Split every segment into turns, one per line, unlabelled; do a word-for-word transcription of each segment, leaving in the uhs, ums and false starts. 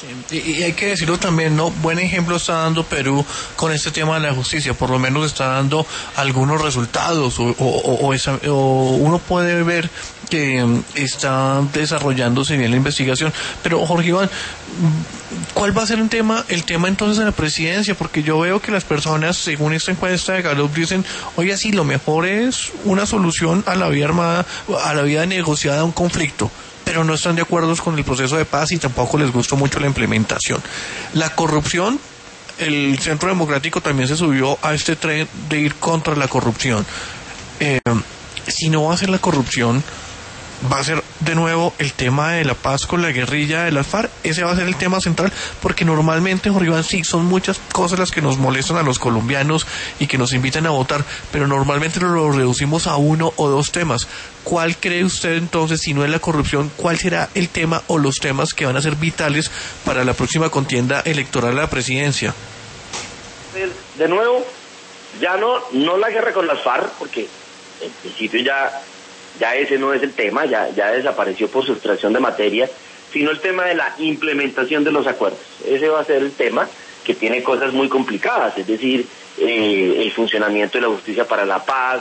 Sí, y, y hay que decirlo también, ¿no? Buen ejemplo está dando Perú con este tema de la justicia, por lo menos está dando algunos resultados, o, o, o, o, esa, o uno puede ver que um, está desarrollándose bien la investigación. Pero Jorge Iván, ¿cuál va a ser un tema, el tema entonces en la presidencia? Porque yo veo que las personas, según esta encuesta de Gallup, dicen, oye, sí, lo mejor es una solución a la vía armada, a la vía negociada a un conflicto, pero no están de acuerdo con el proceso de paz y tampoco les gustó mucho la implementación. La corrupción, el Centro Democrático también se subió a este tren de ir contra la corrupción. Eh, si no va a ser la corrupción, va a ser de nuevo el tema de la paz con la guerrilla de las FARC. Ese va a ser el tema central, porque normalmente, Jorge Iván, sí, son muchas cosas las que nos molestan a los colombianos y que nos invitan a votar, pero normalmente lo reducimos a uno o dos temas. ¿Cuál cree usted entonces, si no es la corrupción, cuál será el tema o los temas que van a ser vitales para la próxima contienda electoral a la presidencia?
De nuevo, ya no, no la guerra con las FARC, porque en principio ya... ya ese no es el tema, ya, ya desapareció por sustracción de materia, sino el tema de la implementación de los acuerdos. Ese va a ser el tema, que tiene cosas muy complicadas, es decir, eh, el funcionamiento de la justicia para la paz,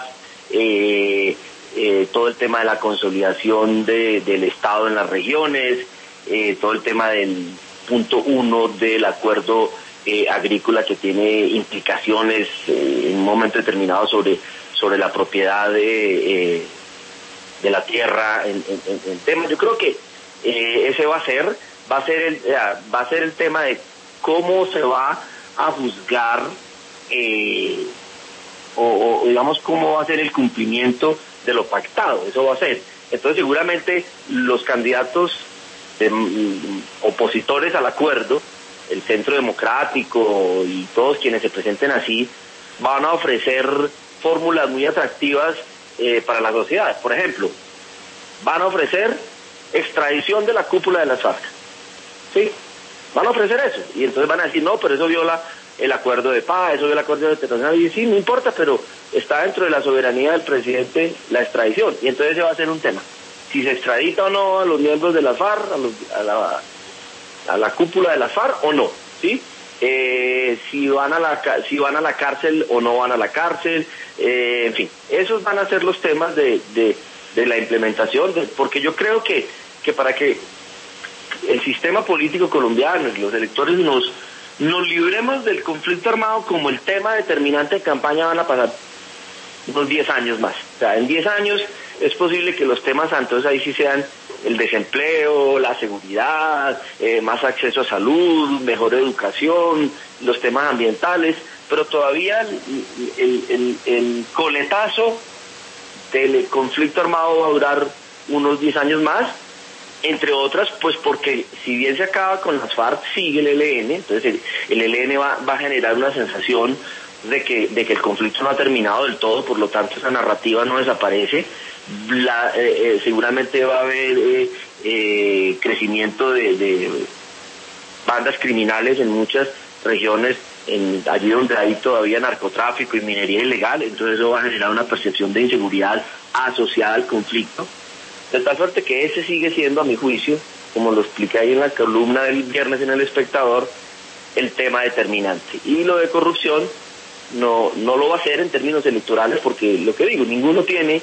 eh, eh, todo el tema de la consolidación de, del Estado en las regiones, eh, todo el tema del punto uno del acuerdo eh, agrícola, que tiene implicaciones eh, en un momento determinado sobre, sobre la propiedad de... Eh, de la tierra en, en, en tema. Yo creo que eh, ese va a ser va a ser el eh, va a ser el tema de cómo se va a juzgar eh, o, o digamos cómo va a ser el cumplimiento de lo pactado. Eso va a ser. Entonces seguramente los candidatos de, mm, opositores al acuerdo, el Centro Democrático y todos quienes se presenten así, van a ofrecer fórmulas muy atractivas Eh, para la sociedad. Por ejemplo, van a ofrecer extradición de la cúpula de las FARC, ¿sí? Van a ofrecer eso, y entonces van a decir, no, pero eso viola el acuerdo de paz, eso viola el acuerdo internacional, y sí, no importa, pero está dentro de la soberanía del presidente la extradición, y entonces ese va a ser un tema. Si se extradita o no a los miembros de las FARC, a, los, a, la, a la cúpula de las FARC o no, ¿sí? Eh, si van a la si van a la cárcel o no van a la cárcel, eh, en fin, esos van a ser los temas de, de, de la implementación, de, porque yo creo que, que para que el sistema político colombiano y los electores nos, nos libremos del conflicto armado como el tema determinante de campaña, van a pasar unos diez años más. O sea, en diez años es posible que los temas entonces ahí sí sean el desempleo, la seguridad, eh, más acceso a salud, mejor educación, los temas ambientales, pero todavía el, el, el, el coletazo del conflicto armado va a durar unos diez años más, entre otras, pues porque si bien se acaba con las FARC, sigue el E L N, entonces el, el E L N va, va a generar una sensación de que, de que el conflicto no ha terminado del todo, por lo tanto esa narrativa no desaparece. La, eh, eh, seguramente va a haber eh, eh, crecimiento de, de bandas criminales en muchas regiones, en, allí donde hay todavía narcotráfico y minería ilegal, entonces eso va a generar una percepción de inseguridad asociada al conflicto, de tal suerte que ese sigue siendo, a mi juicio, como lo expliqué ahí en la columna del viernes en El Espectador, el tema determinante. Y lo de corrupción no, no lo va a hacer en términos electorales, porque lo que digo, ninguno tiene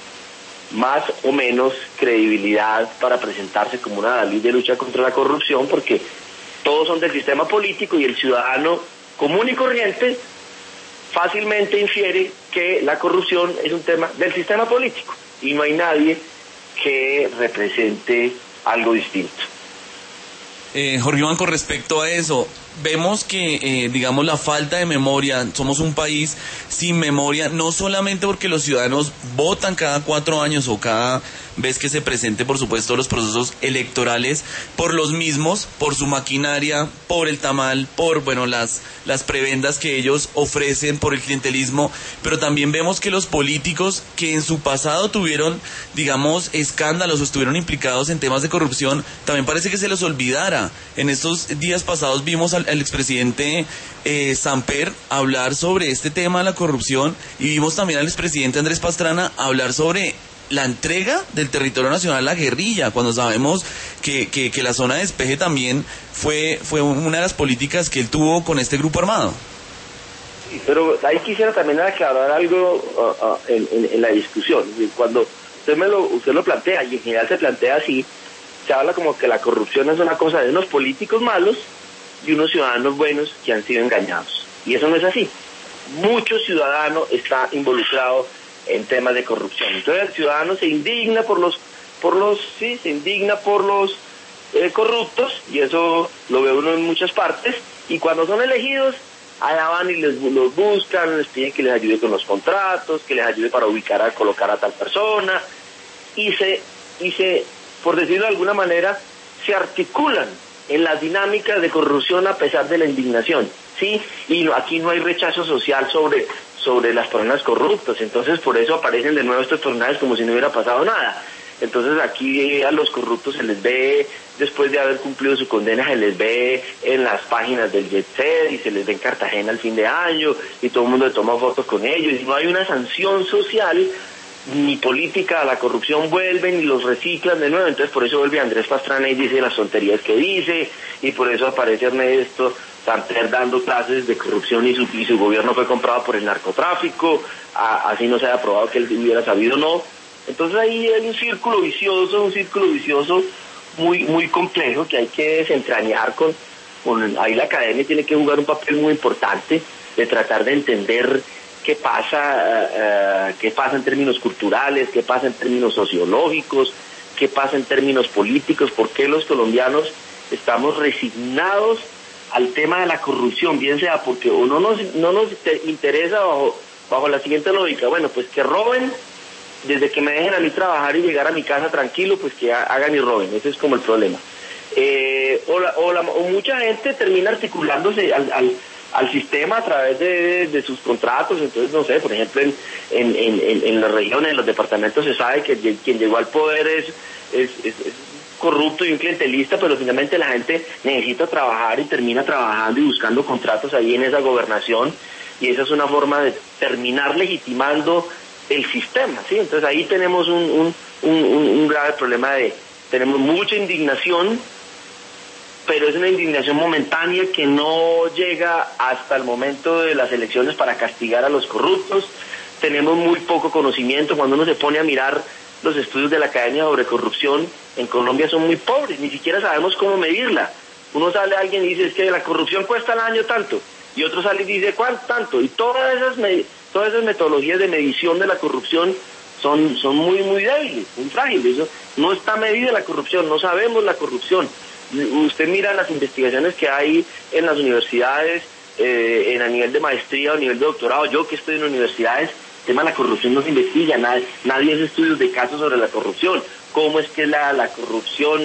más o menos credibilidad para presentarse como una ley de lucha contra la corrupción, porque todos son del sistema político y el ciudadano común y corriente fácilmente infiere que la corrupción es un tema del sistema político y no hay nadie que represente algo distinto.
Eh, Jorge Iván, con respecto a eso, vemos que, eh, digamos, la falta de memoria, somos un país sin memoria, no solamente porque los ciudadanos votan cada cuatro años o cada vez que se presente, por supuesto, los procesos electorales, por los mismos, por su maquinaria, por el tamal, por, bueno, las, las prebendas que ellos ofrecen, por el clientelismo, pero también vemos que los políticos que en su pasado tuvieron, digamos, escándalos o estuvieron implicados en temas de corrupción, también parece que se les olvidara. En estos días pasados vimos al, al expresidente eh, Samper hablar sobre este tema de la corrupción y vimos también al expresidente Andrés Pastrana hablar sobre la entrega del territorio nacional a la guerrilla, cuando sabemos que, que, que la zona de despeje también fue, fue una de las políticas que él tuvo con este grupo armado.
Sí, pero ahí quisiera también aclarar algo uh, uh, en, en, en la discusión. Cuando usted me lo, usted lo plantea, y en general se plantea así, se habla como que la corrupción es una cosa de unos políticos malos y unos ciudadanos buenos que han sido engañados. Y eso no es así. Mucho ciudadano está involucrado en temas de corrupción. Entonces el ciudadano se indigna por los, por los, sí, se indigna por los eh, corruptos, y eso lo ve uno en muchas partes, y cuando son elegidos, allá van y les los buscan, les piden que les ayude con los contratos, que les ayude para ubicar a colocar a tal persona, y se, y se, por decirlo de alguna manera, se articulan en las dinámicas de corrupción a pesar de la indignación, ¿sí? Y no, aquí no hay rechazo social sobre, sobre las personas corruptas, entonces por eso aparecen de nuevo estos personajes como si no hubiera pasado nada. Entonces aquí a los corruptos se les ve, después de haber cumplido su condena, se les ve en las páginas del Jet Set, y se les ve en Cartagena al fin de año, y todo el mundo toma fotos con ellos, y no hay una sanción social ni política a la corrupción, vuelven y los reciclan de nuevo. Entonces por eso vuelve Andrés Pastrana y dice las tonterías que dice, y por eso aparece Ernesto Samper dando clases de corrupción, y su, y su gobierno fue comprado por el narcotráfico, a, así no se ha probado que él hubiera sabido o no. Entonces ahí hay un círculo vicioso, un círculo vicioso muy muy complejo que hay que desentrañar con, con ahí la academia tiene que jugar un papel muy importante de tratar de entender qué pasa, uh, qué pasa en términos culturales, qué pasa en términos sociológicos, qué pasa en términos políticos, por qué los colombianos estamos resignados al tema de la corrupción, bien sea porque o no nos, no nos interesa bajo, bajo la siguiente lógica, bueno, pues que roben, desde que me dejen a mí trabajar y llegar a mi casa tranquilo, pues que hagan y roben, ese es como el problema. Eh, o, la, o, la, o mucha gente termina articulándose al, al, al sistema a través de, de sus contratos. Entonces, no sé, por ejemplo, en, en, en, en las regiones, en los departamentos se sabe que quien llegó al poder es, es, es, es corrupto y un clientelista, pero finalmente la gente necesita trabajar y termina trabajando y buscando contratos ahí en esa gobernación, y esa es una forma de terminar legitimando el sistema, ¿sí? Entonces ahí tenemos un, un, un, un grave problema de, tenemos mucha indignación, pero es una indignación momentánea que no llega hasta el momento de las elecciones para castigar a los corruptos. Tenemos muy poco conocimiento. Cuando uno se pone a mirar los estudios de la Academia sobre corrupción, en Colombia son muy pobres, ni siquiera sabemos cómo medirla. Uno sale a alguien y dice, es que la corrupción cuesta al año tanto, y otro sale y dice, ¿cuánto tanto? Y todas esas med- todas esas metodologías de medición de la corrupción son, son muy, muy débiles, muy frágiles. Eso no está medida la corrupción, no sabemos la corrupción. Usted mira las investigaciones que hay en las universidades, eh, en a nivel de maestría o a nivel de doctorado. Yo que estoy en universidades, el tema de la corrupción no se investiga, nadie, nadie hace estudios de casos sobre la corrupción. ¿Cómo es que la, la corrupción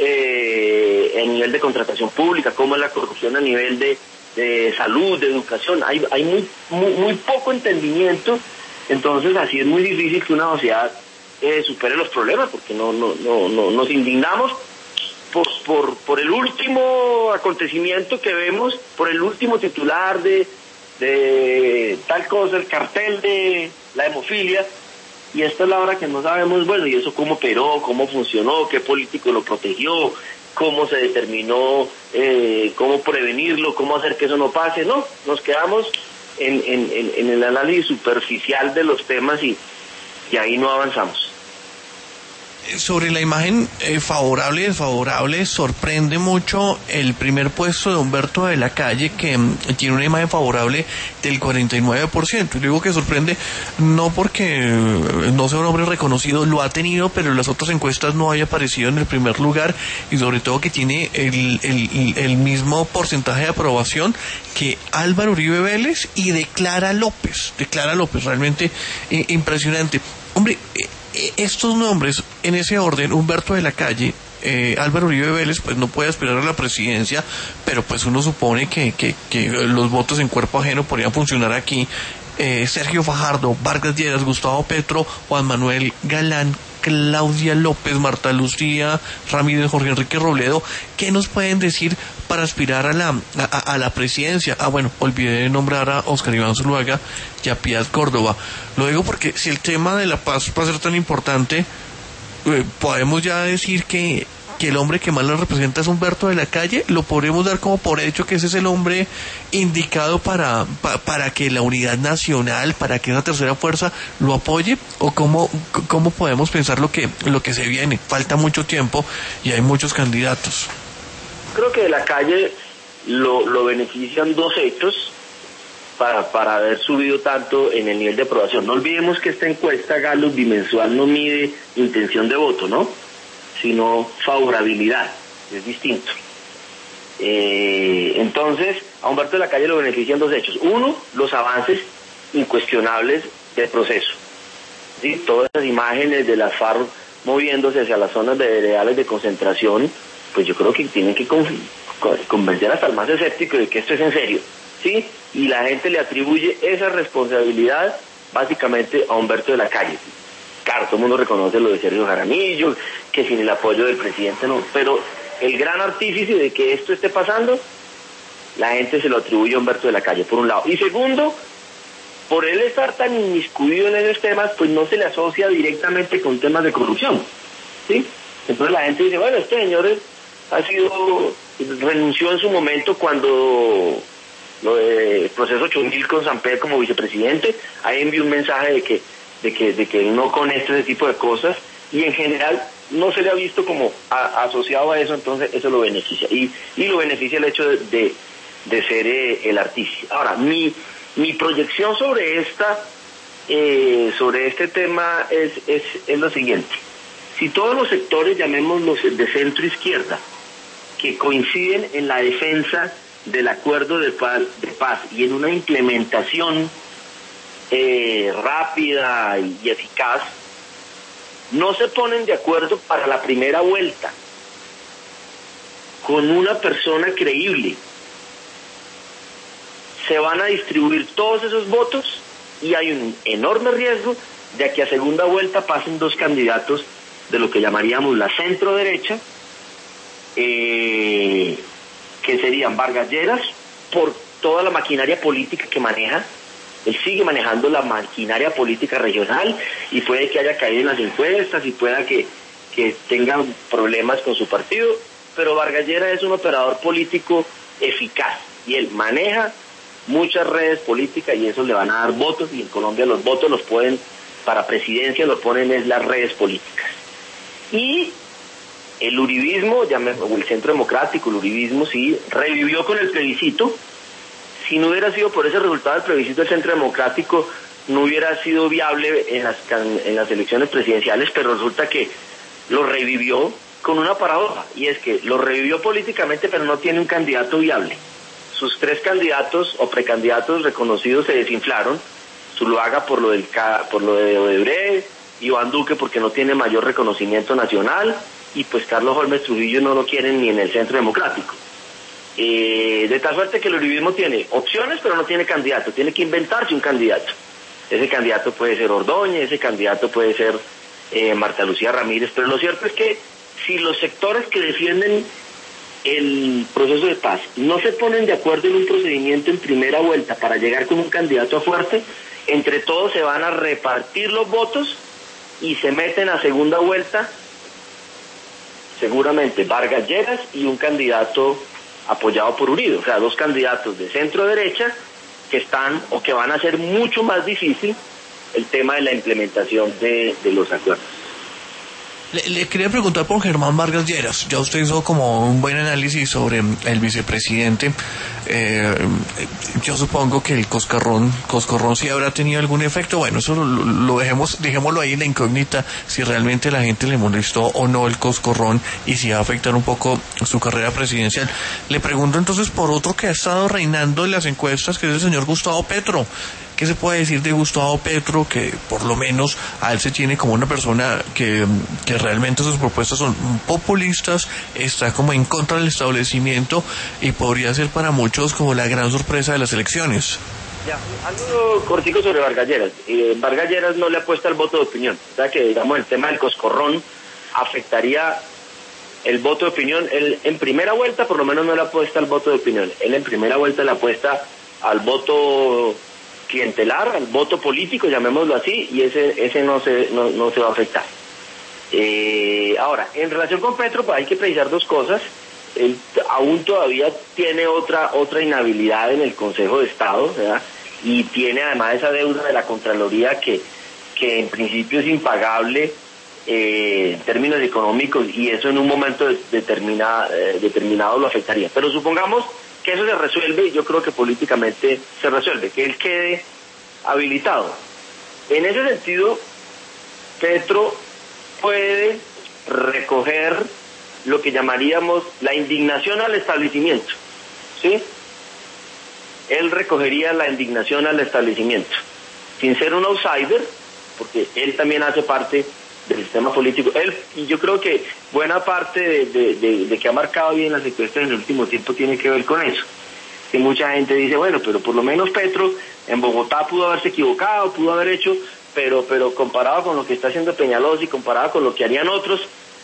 eh, a nivel de contratación pública? ¿Cómo es la corrupción a nivel de de salud, de educación? Hay, hay muy, muy, muy poco entendimiento. Entonces así es muy difícil que una sociedad eh, supere los problemas, porque no, no, no, no nos indignamos por, por, por el último acontecimiento que vemos, por el último titular de, de tal cosa, el cartel de la hemofilia, y esta es la hora que no sabemos, bueno, y eso cómo operó, cómo funcionó, qué político lo protegió, cómo se determinó, eh, cómo prevenirlo, cómo hacer que eso no pase. No, nos quedamos en, en, en, en el análisis superficial de los temas, y, y ahí no avanzamos.
Sobre la imagen eh, favorable y desfavorable, sorprende mucho el primer puesto de Humberto de la Calle, que mm, tiene una imagen favorable del cuarenta y nueve por ciento. Y digo que sorprende no porque eh, no sea un hombre reconocido, lo ha tenido, pero en las otras encuestas no haya aparecido en el primer lugar, y sobre todo que tiene el, el, el mismo porcentaje de aprobación que Álvaro Uribe Vélez y de Clara López. De Clara López, realmente eh, impresionante. Hombre, eh, estos nombres en ese orden, Humberto de la Calle, eh, Álvaro Uribe Vélez, pues no puede aspirar a la presidencia, pero pues uno supone que, que, que los votos en cuerpo ajeno podrían funcionar aquí. eh, Sergio Fajardo, Vargas Lleras, Gustavo Petro, Juan Manuel Galán, Claudia López, Marta Lucía Ramírez, Jorge Enrique Robledo, ¿qué nos pueden decir para aspirar a la a, a la presidencia? Ah, bueno, olvidé de nombrar a Oscar Iván Zuluaga y a Piedad Córdoba. Lo digo porque si el tema de la paz va a ser tan importante, eh, podemos ya decir que que el hombre que más lo representa es Humberto de la Calle. Lo podemos dar como por hecho que ese es el hombre indicado para pa, para que la unidad nacional, para que esa tercera fuerza lo apoye, o cómo cómo podemos pensar lo que lo que se viene. Falta mucho tiempo y hay muchos candidatos.
Creo que de la Calle lo, lo benefician dos hechos para, para haber subido tanto en el nivel de aprobación. No olvidemos que esta encuesta Gallup bimensual no mide intención de voto, ¿no?, sino favorabilidad, es distinto. Eh, entonces, a Humberto de la Calle lo benefician dos hechos. Uno, los avances incuestionables del proceso. ¿Sí? Todas las imágenes de las FARC moviéndose hacia las zonas de reales de concentración, pues yo creo que tienen que con, con, convencer hasta el más escéptico de que esto es en serio. ¿Sí? Y la gente le atribuye esa responsabilidad básicamente a Humberto de la Calle. Claro, todo el mundo reconoce lo de Sergio Jaramillo, que sin el apoyo del presidente no, pero el gran artífice de que esto esté pasando, la gente se lo atribuye a Humberto de la Calle, por un lado. Y segundo, por él estar tan inmiscuido en esos temas, pues no se le asocia directamente con temas de corrupción, ¿sí? Entonces la gente dice, bueno, este señor ha sido, renunció en su momento cuando lo de proceso ocho mil con Samper como vicepresidente, ahí envió un mensaje de que de que de que no con este tipo de cosas, y en general no se le ha visto como a, asociado a eso, entonces eso lo beneficia y y lo beneficia el hecho de de, de ser eh, el artífice. Ahora, mi mi proyección sobre esta eh, sobre este tema es es es lo siguiente: si todos los sectores, llamémoslos de centro izquierda, que coinciden en la defensa del acuerdo de paz, de paz y en una implementación Eh, rápida y eficaz, no se ponen de acuerdo para la primera vuelta con una persona creíble, se van a distribuir todos esos votos y hay un enorme riesgo de que a segunda vuelta pasen dos candidatos de lo que llamaríamos la centro derecha, eh, que serían Vargas Lleras, por toda la maquinaria política que maneja. Él sigue manejando la maquinaria política regional y puede que haya caído en las encuestas y pueda que, que tenga problemas con su partido, pero Vargas Lleras es un operador político eficaz y él maneja muchas redes políticas y eso le van a dar votos, y en Colombia los votos los pueden, para presidencia los ponen es las redes políticas. Y el uribismo, o el Centro Democrático, el uribismo sí, revivió con el plebiscito. Si no hubiera sido por ese resultado del plebiscito, el Centro Democrático no hubiera sido viable en las, en las elecciones presidenciales, pero resulta que lo revivió con una paradoja, y es que lo revivió políticamente, pero no tiene un candidato viable. Sus tres candidatos o precandidatos reconocidos se desinflaron: Zuluaga por lo del por lo de Odebrecht, Iván Duque porque no tiene mayor reconocimiento nacional, y pues Carlos Holmes Trujillo no lo quieren ni en el Centro Democrático. Eh, de tal suerte que el uribismo tiene opciones, pero no tiene candidato, tiene que inventarse un candidato. Ese candidato puede ser Ordóñez, ese candidato puede ser eh, Marta Lucía Ramírez, pero lo cierto es que si los sectores que defienden el proceso de paz no se ponen de acuerdo en un procedimiento en primera vuelta para llegar con un candidato fuerte, entre todos se van a repartir los votos y se meten a segunda vuelta seguramente Vargas Lleras y un candidato apoyado por Uribe, o sea, dos candidatos de centro derecha que están o que van a hacer mucho más difícil el tema de la implementación de, de los acuerdos.
Le, le quería preguntar por Germán Vargas Lleras. Ya usted hizo como un buen análisis sobre el vicepresidente. Eh, yo supongo que el coscorrón, coscorrón sí habrá tenido algún efecto. Bueno, eso lo, lo dejemos, dejémoslo ahí en la incógnita, si realmente la gente le molestó o no el coscorrón y si va a afectar un poco su carrera presidencial. Le pregunto entonces por otro que ha estado reinando en las encuestas, que es el señor Gustavo Petro. ¿Qué se puede decir de Gustavo Petro? Que por lo menos a él se tiene como una persona que, que realmente sus propuestas son populistas, está como en contra del establecimiento y podría ser para muchos como la gran sorpresa de las elecciones.
Ya, algo cortico sobre Vargas Lleras. Eh, Vargas Lleras no le apuesta al voto de opinión. O sea que, digamos, el tema del coscorrón afectaría el voto de opinión. Él en primera vuelta por lo menos no le apuesta al voto de opinión. Él en primera vuelta le apuesta al voto clientelar, al voto político, llamémoslo así, y ese ese no se no, no se va a afectar. Eh, ahora, en relación con Petro, pues hay que precisar dos cosas. Él aún todavía tiene otra otra inhabilidad en el Consejo de Estado, ¿verdad? Y tiene además esa deuda de la Contraloría que, que en principio es impagable eh, en términos económicos, y eso en un momento de, determina, eh, determinado lo afectaría. Pero supongamos que eso se resuelve, y yo creo que políticamente se resuelve, que él quede habilitado. En ese sentido, Petro puede recoger lo que llamaríamos la indignación al establecimiento, ¿sí? Él recogería la indignación al establecimiento, sin ser un outsider, porque él también hace parte del sistema político. Él, y yo creo que buena parte de, de, de, de que ha marcado bien las encuestas en el último tiempo tiene que ver con eso. Que mucha gente dice, bueno, pero por lo menos Petro en Bogotá pudo haberse equivocado, pudo haber hecho, pero pero comparado con lo que está haciendo Peñalosa y comparado con lo que harían otros,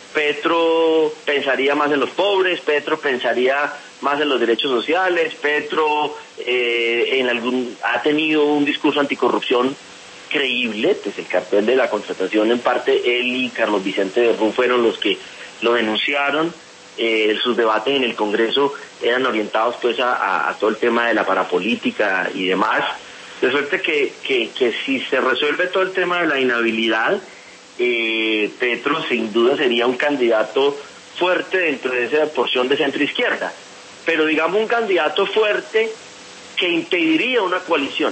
Petro pensaría más en los pobres, Petro pensaría más en los derechos sociales, Petro eh, en algún ha tenido un discurso anticorrupción creíble, pues el cartel de la contratación en parte él y Carlos Vicente Berrún fueron los que lo denunciaron, eh, sus debates en el Congreso eran orientados pues a, a, a todo el tema de la parapolítica y demás, de suerte que, que, que si se resuelve todo el tema de la inhabilidad, Eh, Petro sin duda sería un candidato fuerte dentro de esa porción de centro izquierda, pero digamos un candidato fuerte que impediría una coalición,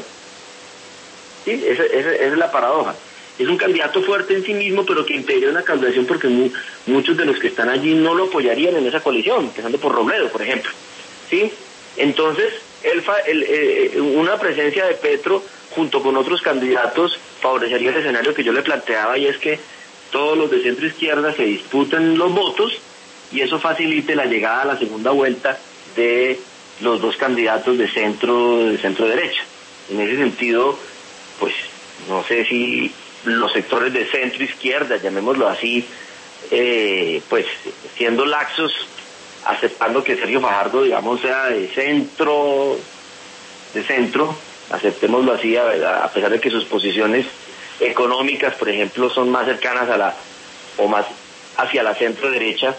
¿sí? Esa, esa, esa es la paradoja. Es un candidato fuerte en sí mismo, pero que impediría una coalición porque mu muchos de los que están allí no lo apoyarían en esa coalición, empezando por Robledo, por ejemplo, ¿sí? Entonces, el, el, eh, una presencia de Petro junto con otros candidatos favorecería el escenario que yo le planteaba, y es que todos los de centro izquierda se disputan los votos y eso facilite la llegada a la segunda vuelta de los dos candidatos de centro de centro derecha. En ese sentido, pues no sé si los sectores de centro izquierda, llamémoslo así, eh, pues siendo laxos, aceptando que Sergio Fajardo, digamos, sea de centro, de centro, aceptémoslo así, a, a pesar de que sus posiciones económicas, por ejemplo, son más cercanas a la, o más hacia la centro derecha,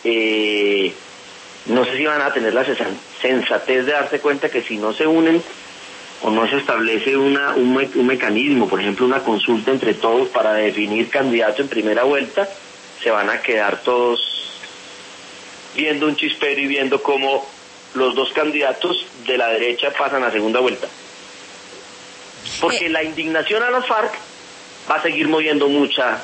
eh, no sé si van a tener la sensatez de darse cuenta que si no se unen o no se establece una, un, me, un mecanismo, por ejemplo una consulta entre todos para definir candidato en primera vuelta, se van a quedar todos viendo un chispero y viendo cómo los dos candidatos de la derecha pasan a segunda vuelta. Porque la indignación a las FARC va a seguir moviendo mucha,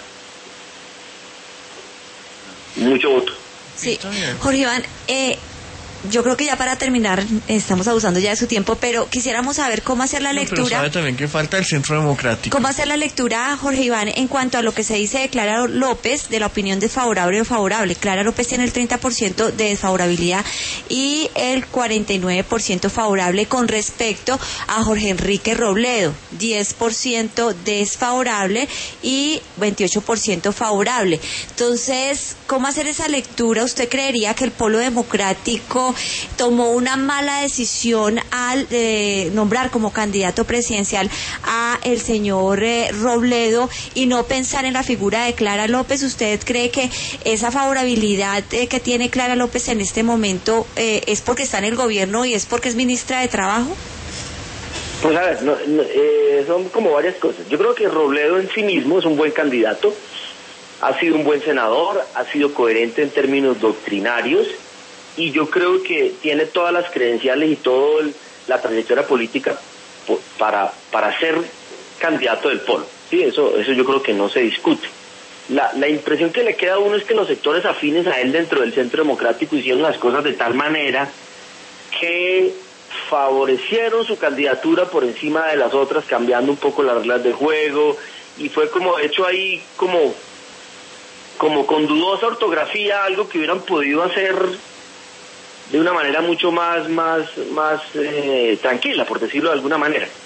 mucho voto.
Sí, Jorge Iván, eh, yo creo que ya para terminar, estamos abusando ya de su tiempo, pero quisiéramos saber cómo hacer la lectura.
No, pero sabe también que falta el Centro Democrático.
¿Cómo hacer la lectura, Jorge Iván, en cuanto a lo que se dice de Clara López, de la opinión desfavorable o favorable? Clara López tiene el treinta por ciento de desfavorabilidad y el cuarenta y nueve por ciento favorable con respecto a Jorge Enrique Robledo, diez por ciento desfavorable y veintiocho por ciento favorable. Entonces, ¿cómo hacer esa lectura? ¿Usted creería que el Polo Democrático tomó una mala decisión al eh, nombrar como candidato presidencial a el señor eh, Robledo y no pensar en la figura de Clara López? ¿Usted cree que esa favorabilidad eh, que tiene Clara López en este momento eh, es porque está en el gobierno y es porque es ministra de Trabajo?
Pues a ver, no, no, eh, son como varias cosas. Yo creo que Robledo en sí mismo es un buen candidato, ha sido un buen senador, ha sido coherente en términos doctrinarios, y yo creo que tiene todas las credenciales y toda la trayectoria política para para ser candidato del Polo. Sí, eso eso yo creo que no se discute. La, la impresión que le queda a uno es que los sectores afines a él dentro del Centro Democrático hicieron las cosas de tal manera que favorecieron su candidatura por encima de las otras, cambiando un poco las reglas del juego, y fue como hecho ahí como como con dudosa ortografía, algo que hubieran podido hacer de una manera mucho más más más eh, tranquila, por decirlo de alguna manera.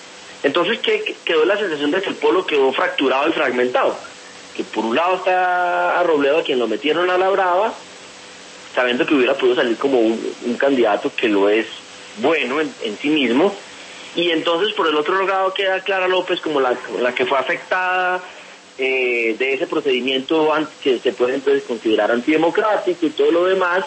Entonces, ¿qué quedó la sensación de que el polo quedó fracturado y fragmentado? Que por un lado está a Robledo, a quien lo metieron a la brava, sabiendo que hubiera podido salir como un, un candidato que lo es bueno en, en sí mismo, y entonces por el otro lado queda Clara López como la, la que fue afectada eh, de ese procedimiento que se puede entonces considerar antidemocrático y todo lo demás,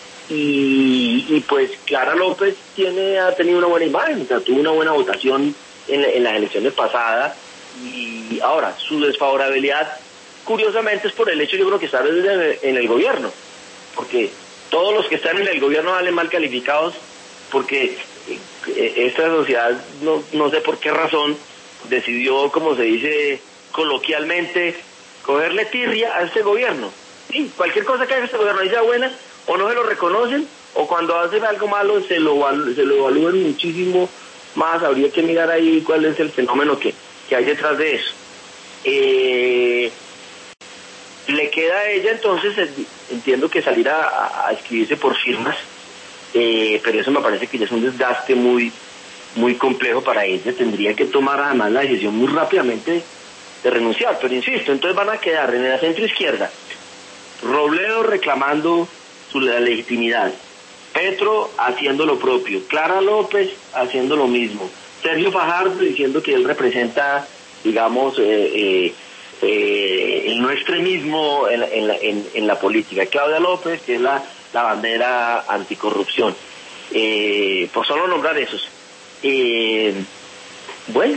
y, y pues Clara López tiene ha tenido una buena imagen, o sea, tuvo una buena votación en, en las elecciones pasadas, y ahora su desfavorabilidad curiosamente es por el hecho, yo creo que está en el gobierno, porque todos los que están en el gobierno salen mal calificados, porque esta sociedad, no, no sé por qué razón, decidió, como se dice coloquialmente, cogerle tirria a este gobierno. Sí, cualquier cosa que haga este gobierno, ahí sea buena, o no se lo reconocen, o cuando hacen algo malo se lo, se lo evalúan muchísimo más. Habría que mirar ahí cuál es el fenómeno que, que hay detrás de eso. Eh, le queda a ella entonces, entiendo que salir a, a escribirse por firmas, eh, pero eso me parece que ya es un desgaste muy muy complejo para ella. Tendría que tomar además la decisión muy rápidamente de renunciar, pero insisto, entonces van a quedar en la centro izquierda Robledo reclamando su la legitimidad, Petro haciendo lo propio, Clara López haciendo lo mismo, Sergio Fajardo diciendo que él representa, digamos, eh, eh, eh, el no extremismo en, en, la, en, en la política, Claudia López, que es la, la bandera anticorrupción, eh, por solo nombrar esos. Eh, bueno,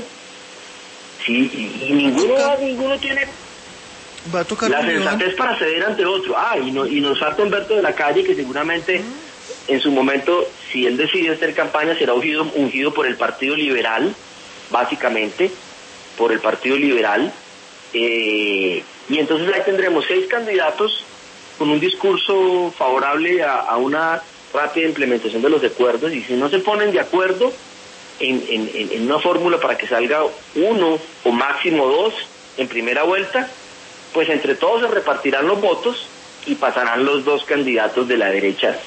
sí, y, y ninguno, ninguno tiene
va a tocar
la sensatez para ceder ante otro. Ah, y, no, y nos falta Humberto de la Calle, que seguramente en su momento, si él decide hacer campaña, será ungido, ungido por el Partido Liberal, básicamente, por el Partido Liberal, eh, y entonces ahí tendremos seis candidatos con un discurso favorable a, a una rápida implementación de los acuerdos, y si no se ponen de acuerdo en, en, en una fórmula para que salga uno o máximo dos en primera vuelta, pues entre todos se repartirán los votos y pasarán los dos candidatos de la derecha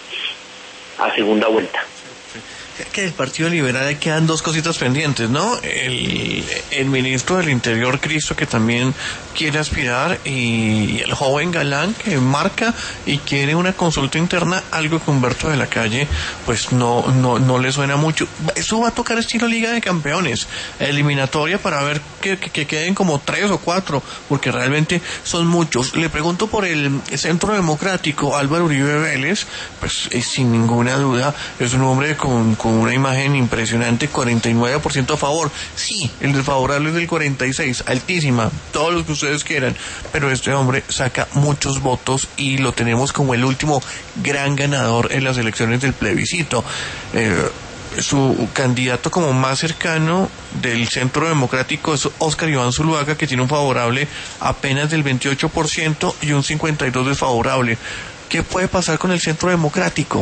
a segunda vuelta.
Que el Partido Liberal quedan dos cositas pendientes, ¿no? El, el ministro del Interior, Cristo, que también quiere aspirar, y el joven Galán, que marca y quiere una consulta interna, algo que Humberto de la Calle pues no no no le suena mucho. Eso va a tocar estilo Liga de Campeones, eliminatoria, para ver que, que, que queden como tres o cuatro, porque realmente son muchos. Le pregunto por el Centro Democrático. Álvaro Uribe Vélez, pues eh, sin ninguna duda es un hombre con, con una imagen impresionante, cuarenta y nueve por ciento a favor. Sí, el desfavorable es del cuarenta y seis, altísima, todos los que ustedes quieran, pero este hombre saca muchos votos y lo tenemos como el último gran ganador en las elecciones del plebiscito. Eh, su candidato como más cercano del Centro Democrático es Óscar Iván Zuluaga, que tiene un favorable apenas del veintiocho por ciento y un cincuenta y dos por ciento desfavorable. ¿Qué puede pasar con el Centro Democrático?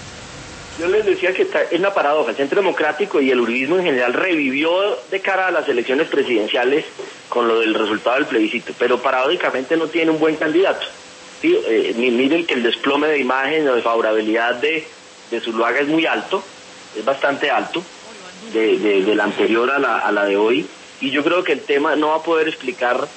Yo les decía que está, es una paradoja. El Centro Democrático y el uribismo en general revivió de cara a las elecciones presidenciales con lo del resultado del plebiscito, pero paradójicamente no tiene un buen candidato. ¿Sí? Eh, miren que el desplome de imagen o de favorabilidad de, de Zuluaga es muy alto, es bastante alto, de, de, de la anterior a la, a la de hoy, y yo creo que el tema no va a poder explicar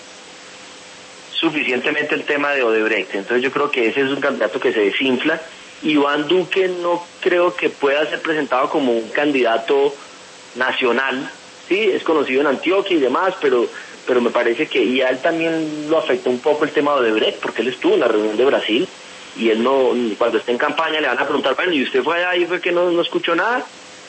suficientemente el tema de Odebrecht. Entonces yo creo que ese es un candidato que se desinfla. Iván Duque no creo que pueda ser presentado como un candidato nacional, sí, es conocido en Antioquia y demás, pero pero me parece que y a él también lo afectó un poco el tema de Odebrecht, porque él estuvo en la reunión de Brasil y él no, cuando esté en campaña le van a preguntar, bueno, ¿y usted fue allá y fue que no, no escuchó nada?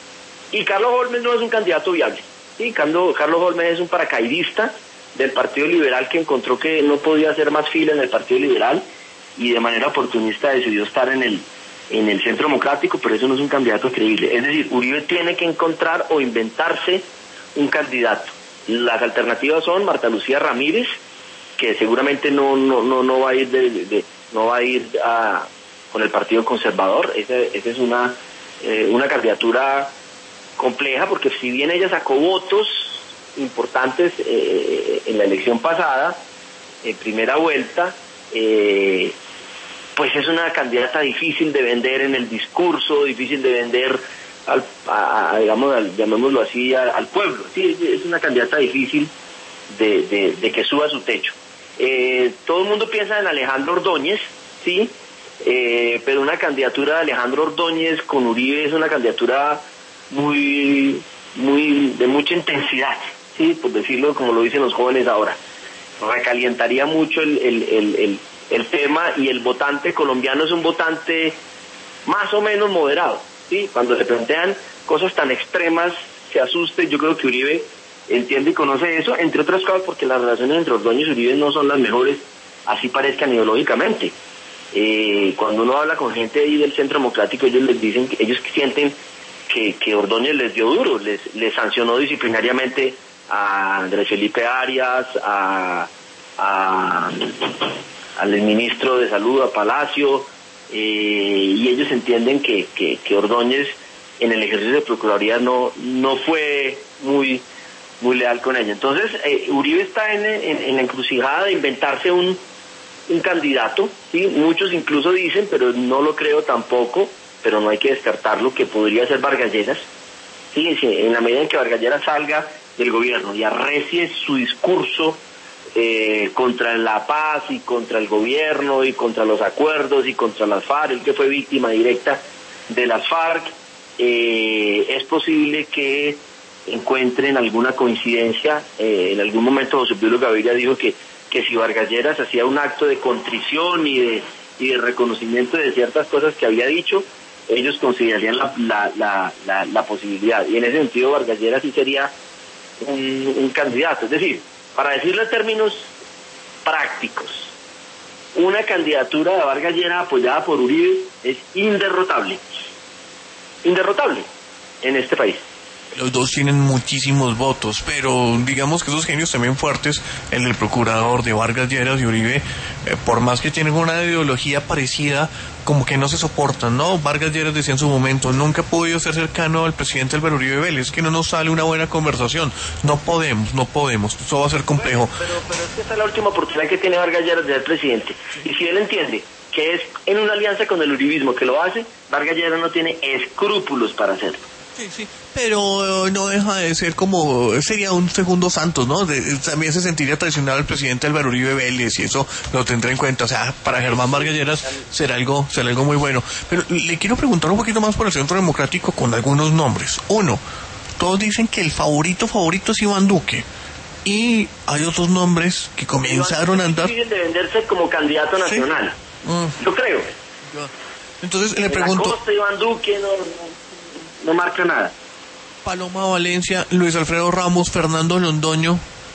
Y Carlos Holmes no es un candidato viable, sí, Carlos, Carlos Holmes es un paracaidista del Partido Liberal que encontró que no podía hacer más fila en el Partido Liberal y de manera oportunista decidió estar en el en el Centro Democrático, pero eso no es un candidato creíble. Es decir, Uribe tiene que encontrar o inventarse un candidato. Las alternativas son Marta Lucía Ramírez, que seguramente no no no no va a ir de, de, de no va a ir a, con el Partido Conservador. Esa esa es una eh, una candidatura compleja, porque si bien ella sacó votos importantes eh, en la elección pasada, en primera vuelta, eh, pues es una candidata difícil de vender en el discurso, difícil de vender al, a, a, digamos, al, llamémoslo así, al, al pueblo. Sí, es una candidata difícil de, de, de que suba su techo. Eh, todo el mundo piensa en Alejandro Ordóñez, sí, eh, pero una candidatura de Alejandro Ordóñez con Uribe es una candidatura muy, muy de mucha intensidad, sí, por decirlo como lo dicen los jóvenes ahora. Recalientaría mucho el, el, el, el, el tema, y el votante colombiano es un votante más o menos moderado, sí. Cuando se plantean cosas tan extremas se asusta. Yo creo que Uribe entiende y conoce eso, entre otras cosas porque las relaciones entre Ordóñez y Uribe no son las mejores, así parezcan ideológicamente. Eh, cuando uno habla con gente ahí del Centro Democrático, ellos les dicen, que ellos sienten que, que Ordóñez les dio duro, les, les sancionó disciplinariamente a Andrés Felipe Arias, a, a al ministro de Salud, a Palacio, eh, y ellos entienden que, que, que Ordóñez en el ejercicio de Procuraduría no, no fue muy muy leal con ella. Entonces, eh, Uribe está en, en, en la encrucijada de inventarse un, un candidato, ¿sí? Muchos incluso dicen, pero no lo creo tampoco, pero no hay que descartarlo, que podría ser Vargas Lleras. Sí, en la medida en que Vargas Lleras salga del gobierno y arrecie su discurso eh, contra la paz y contra el gobierno y contra los acuerdos y contra las FARC, el que fue víctima directa de las FARC, eh, es posible que encuentren alguna coincidencia. Eh, en algún momento José Pablo Gaviria dijo que, que si Vargas Lleras hacía un acto de contrición y de, y de reconocimiento de ciertas cosas que había dicho, ellos considerarían la, la, la, la, la posibilidad, y en ese sentido Vargas Lleras sí sería un, un candidato. Es decir, para decirlo en términos prácticos, una candidatura de Vargas Lleras apoyada por Uribe es inderrotable, inderrotable en este país.
Los dos tienen muchísimos votos, pero digamos que esos genios también fuertes, el del procurador de Vargas Lleras y Uribe, eh, por más que tienen una ideología parecida, como que no se soportan, ¿no? Vargas Lleras decía en su momento, nunca he podido ser cercano al presidente Álvaro Uribe Vélez, que no nos sale una buena conversación, no podemos, no podemos, eso va a ser complejo.
Bueno, pero, pero es que esta es la última oportunidad que tiene Vargas Lleras de ser presidente, y si él entiende que es en una alianza con el uribismo que lo hace, Vargas Lleras no tiene escrúpulos para hacerlo.
Sí, sí, pero no deja de ser como, sería un segundo Santos, ¿no? De, también se sentiría traicionado el presidente Álvaro Uribe Vélez, y eso lo tendrá en cuenta. O sea, para Germán Vargas Lleras será algo, será algo muy bueno. Pero le quiero preguntar un poquito más por el Centro Democrático con algunos nombres. Uno, todos dicen que el favorito favorito es Iván Duque, y hay otros nombres que comenzaron a andar.
Es difícil de venderse como candidato nacional, ¿sí? mm. Yo creo.
Entonces le pregunto.
La Costa, Iván Duque no, no, no marca nada.
Paloma Valencia, Luis Alfredo Ramos, Fernando Londoño.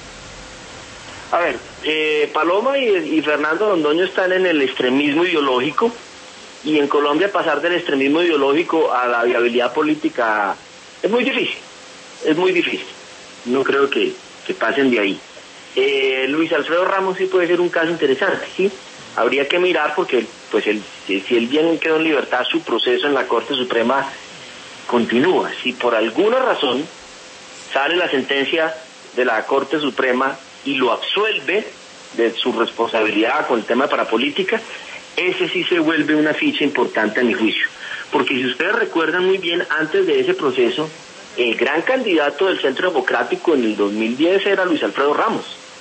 A ver, eh, Paloma y, y Fernando Londoño están en el extremismo ideológico, y en Colombia pasar del extremismo ideológico a la viabilidad política es muy difícil, es muy difícil. No creo que, que pasen de ahí. Eh, Luis Alfredo Ramos sí puede ser un caso interesante, ¿sí? Habría que mirar porque, pues, él, si, si él bien quedó en libertad, su proceso en la Corte Suprema continúa. Si por alguna razón sale la sentencia de la Corte Suprema y lo absuelve de su responsabilidad con el tema de parapolítica, ese sí se vuelve una ficha importante a mi juicio. Porque si ustedes recuerdan muy bien, antes de ese proceso, el gran candidato del Centro Democrático en el dos mil diez era Luis Alfredo Ramos.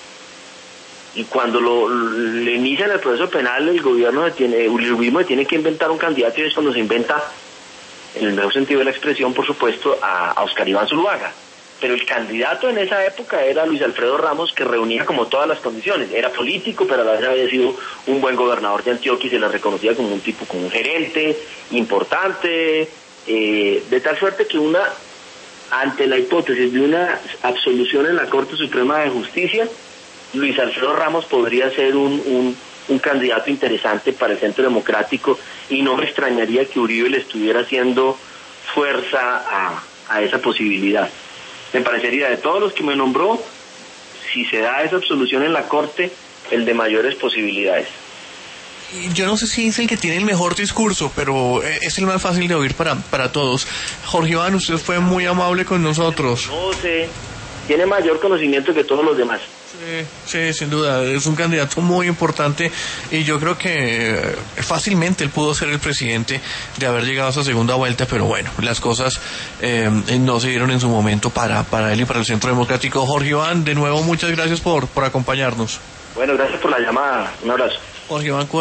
Y cuando lo, le inician el proceso penal, el gobierno tiene, el uribismo tiene que inventar un candidato, y es cuando se inventa, en el mejor sentido de la expresión, por supuesto, a, a Oscar Iván Zuluaga. Pero el candidato en esa época era Luis Alfredo Ramos, que reunía como todas las condiciones. Era político, pero a la vez había sido un buen gobernador de Antioquia y se le reconocía como un tipo, como un gerente importante, eh, de tal suerte que una, ante la hipótesis de una absolución en la Corte Suprema de Justicia, Luis Alfredo Ramos podría ser un, un, un candidato interesante para el Centro Democrático, y no me extrañaría que Uribe le estuviera haciendo fuerza a, a esa posibilidad. Me parecería, de todos los que me nombró, si se da esa absolución en la Corte, el de mayores posibilidades.
Yo no sé si es el que tiene el mejor discurso, pero es el más fácil de oír para, para todos. Jorge Iván, usted fue muy amable con nosotros.
No sé. tiene mayor conocimiento que todos los demás.
Sí, sí, sin duda, es un candidato muy importante y yo creo que eh, fácilmente él pudo ser el presidente de haber llegado a esa segunda vuelta, pero bueno, las cosas eh, no se dieron en su momento para, para él y para el Centro Democrático. Jorge Iván, de nuevo muchas gracias por, por acompañarnos.
Bueno, gracias por la llamada, un abrazo.
Jorge Iván